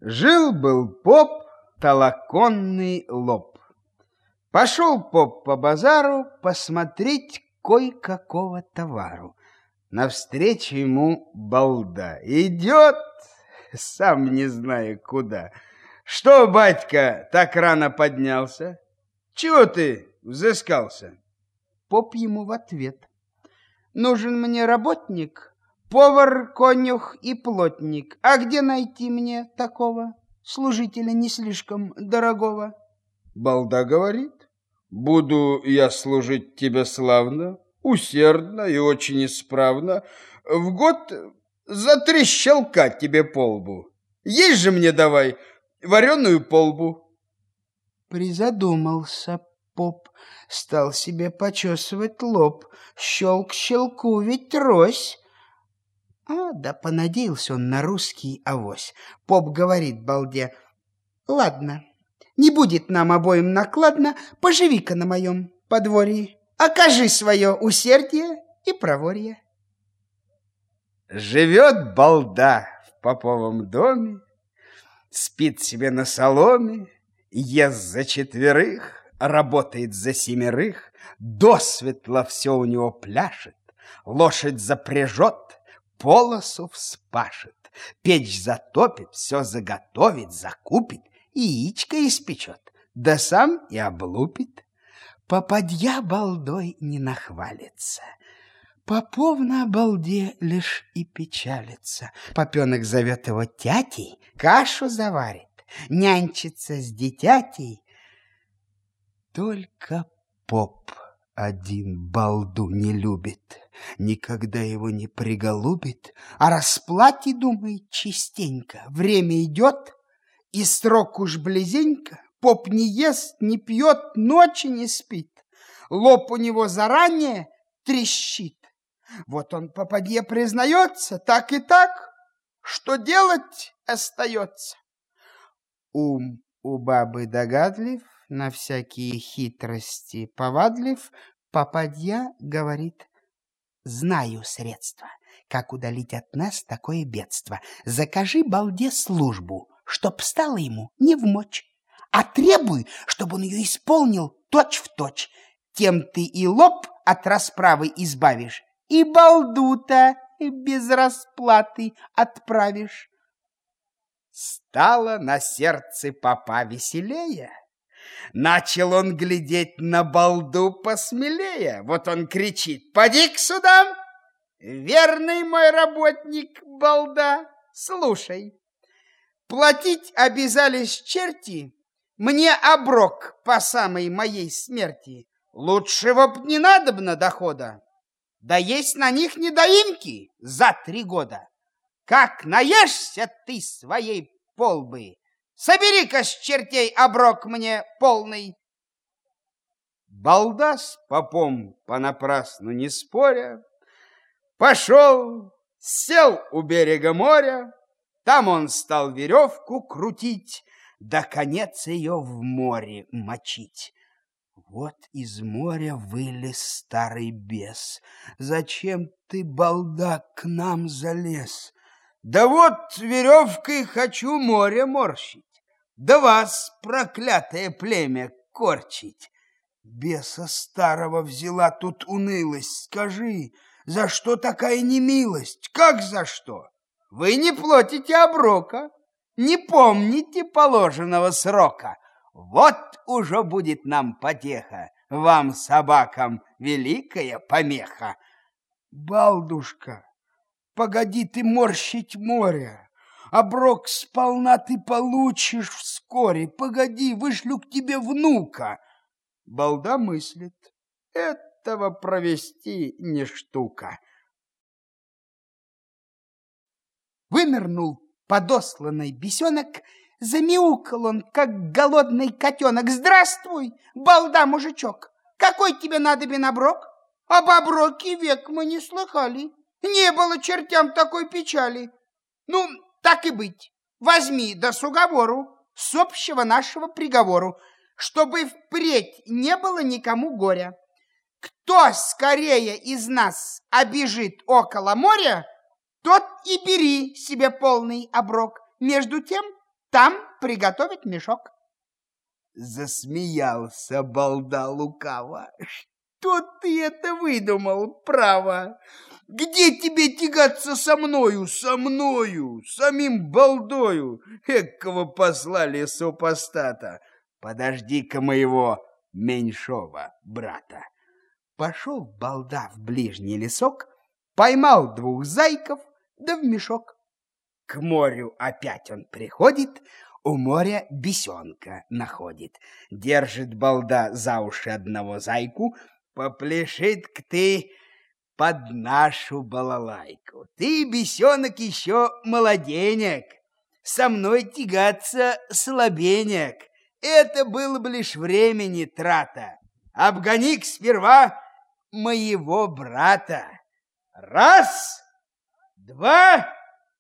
Жил-был поп, толоконный лоб. Пошел поп по базару посмотреть кой-какого товару. Навстречу ему балда идет, сам не зная куда. Что, батька, так рано поднялся? Чего ты взыскался? Поп ему в ответ: нужен мне работник, повар, конюх и плотник. А где найти мне такого служителя не слишком дорогого? Балда говорит: буду я служить тебе славно, усердно и очень исправно. В год за 3 щелка тебе по лбу. Есть же мне давай вареную полбу. Призадумался поп, стал себе почесывать лоб. Щелк щелку ведь рось. Да понадеялся он на русский авось. Поп говорит балде: ладно, не будет нам обоим накладно, поживи-ка на моем подворье, окажи свое усердие и проворье. Живет балда в поповом доме, спит себе на соломе, ест за 4, работает за 7, досветло все у него пляшет, лошадь запряжет, полосу вспашет, печь затопит, все заготовит, закупит, яичко испечет, да сам и облупит. Попадья балдой не нахвалится, попов на балде лишь и печалится. Попенок зовет его тятей, кашу заварит, нянчится с дитятей. Только поп один балду не любит, никогда его не приголубит, а расплате думает частенько. Время идет, и срок уж близенько. Поп не ест, не пьет, ночи не спит. Лоб у него заранее трещит. Вот он попадье признается, так и так, что делать остается. Ум у бабы догадлив, на всякие хитрости повадлив. Попадья говорит: знаю средства, как удалить от нас такое бедство. Закажи балде службу, чтоб стало ему невмочь, а требуй, чтобы он ее исполнил точь-в-точь. Тем ты и лоб от расправы избавишь, и балду-то без расплаты отправишь. Стало на сердце попа веселее. Начал он глядеть на балду посмелее. Вот он кричит: поди-ка сюда, верный мой работник балда, слушай. Платить обязались черти мне оброк по самой моей смерти. Лучшего б не надобно дохода, да есть на них недоимки за 3 года. Как наешься ты своей полбы, собери-ка с чертей оброк мне полный. Балда с попом понапрасну не споря пошел, сел у берега моря. Там он стал веревку крутить, да конец ее в море мочить. Вот из моря вылез старый бес. Зачем ты, балда, к нам залез? Да вот веревкой хочу море морщить, да вас, проклятое племя, корчить. Беса старого взяла тут унылость. Скажи, за что такая немилость? Как за что? Вы не платите оброка, не помните положенного срока. Вот уже будет нам потеха, вам, собакам, великая помеха. Балдушка, погоди ты морщить море, оброк сполна ты получишь вскоре. Погоди, вышлю к тебе внука. Балда мыслит: этого провести не штука. Вынырнул подосланный бесенок, замяукал он, как голодный котенок. Здравствуй, балда, мужичок, какой тебе надобен оброк? Об оброке век мы не слыхали, не было чертям такой печали. Ну, так и быть, возьми да с уговору, с общего нашего приговору, чтобы впредь не было никому горя. Кто скорее из нас обежит около моря, тот и бери себе полный оброк. Между тем там приготовить мешок. Засмеялся балда лукаво. Что ты это выдумал, право? Где тебе тягаться со мною, самим балдою? Экого послали супостата. Подожди-ка моего меньшого брата. Пошел балда в ближний лесок, поймал 2 зайков, да в мешок. К морю опять он приходит, у моря бесенка находит. Держит балда за уши одного зайку, попляшит-ка ты под нашу балалайку. Ты, бесенок, еще молоденек, со мной тягаться слабенек. Это было бы лишь времени трата. Обгони-ка сперва моего брата. 1, 2,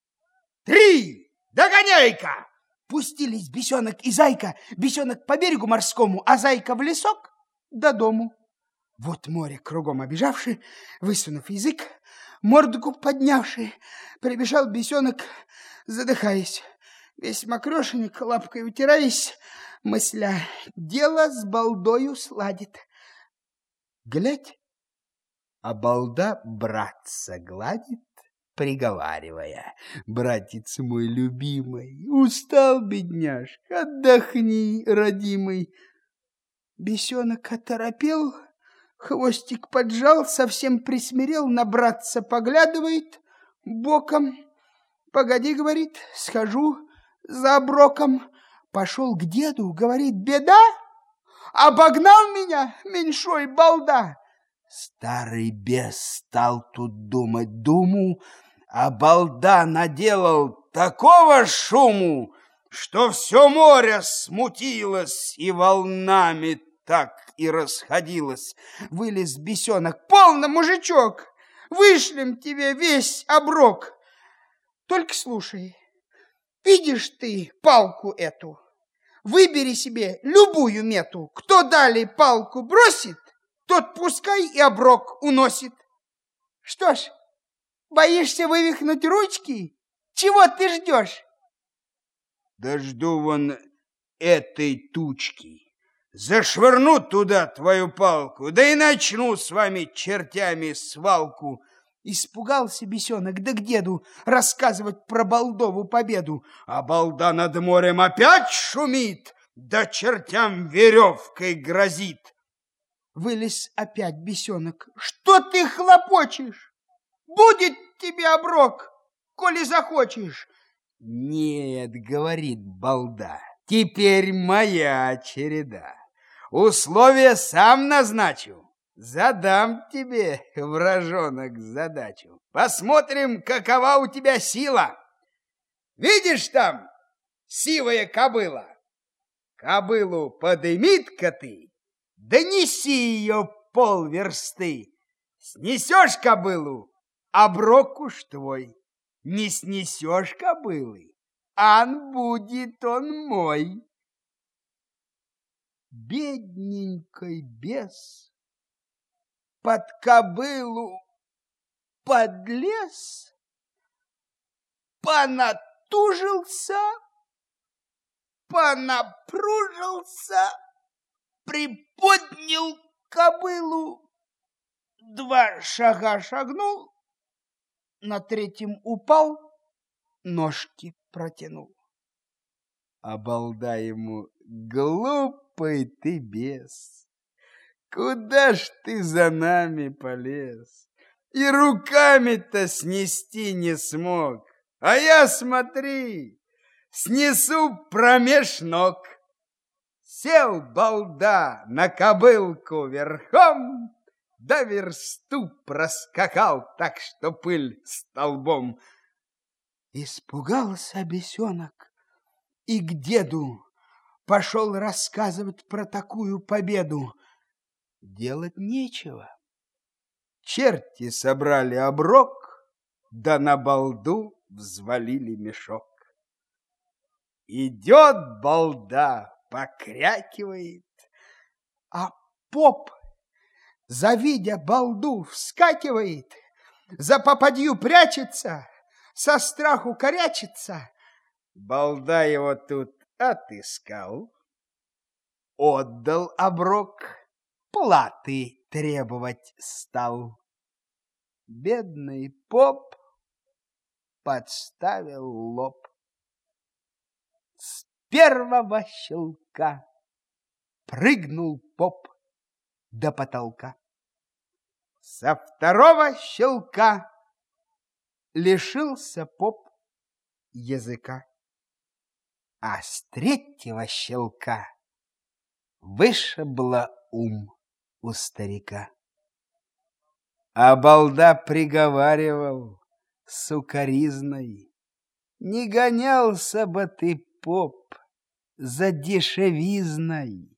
3, догоняй-ка! Пустились бесенок и зайка, бесенок по берегу морскому, а зайка в лесок до дому. Вот море кругом обежавши, высунув язык, мордку поднявши, прибежал бесенок, задыхаясь, весь мокрешенек, лапкой утираясь, мысля, дело с балдою сладит. Глядь, а балда братца гладит, приговаривая: братец мой любимый, устал, бедняжка, отдохни, родимый. Бесенок оторопел, хвостик поджал, совсем присмирел, на братца поглядывает боком. Погоди, говорит, схожу за оброком. Пошел к деду, говорит: беда, обогнал меня меньшой балда. Старый бес стал тут думать думу, а балда наделал такого шуму, что все море смутилось и волнами так и расходилось. Вылез бесенок: полно, мужичок, вышлем тебе весь оброк. Только слушай, видишь ты палку эту? Выбери себе любую мету. Кто далее палку бросит, тот пускай и оброк уносит. Что ж, боишься вывихнуть ручки? Чего ты ждешь? Да жду вон этой тучки. Зашвырну туда твою палку, да и начну с вами, чертями, свалку. Испугался бесенок, да к деду рассказывать про балдову победу. А балда над морем опять шумит, да чертям веревкой грозит. Вылез опять бесенок: что ты хлопочешь? Будет тебе оброк, коли захочешь. Нет, говорит балда, теперь моя череда. Условия сам назначу. Задам тебе, вражонок, задачу. Посмотрим, какова у тебя сила. Видишь там сивая кобыла? Кобылу подымит-ка ты, да неси ее полверсты. Снесешь кобылу, оброк уж твой. Не снесешь кобылы, ан будет он мой. Бедненький бес под кобылу подлез, понатужился, понапружился, приподнял кобылу, 2 шага шагнул, на 3-м упал, ножки протянул. А балда ему: глупый ты бес, куда ж ты за нами полез? И руками-то снести не смог, а я, смотри, снесу промеж ног. Сел балда на кобылку верхом, да версту проскакал так, что пыль столбом. Испугался бесенок и к деду пошел рассказывать про такую победу. Делать нечего. Черти собрали оброк, да на балду взвалили мешок. Идет балда, покрякивает, а поп, завидя балду, вскакивает, за попадью прячется, со страху корячится, Балда его тут отыскал, отдал оброк, платы требовать стал. Бедный поп подставил лоб. С первого щелка прыгнул поп до потолка. Со второго щелка лишился поп языка, а с третьего щелка вышибло ум у старика. А балда приговаривал сукоризной: не гонялся бы ты, поп, за дешевизной.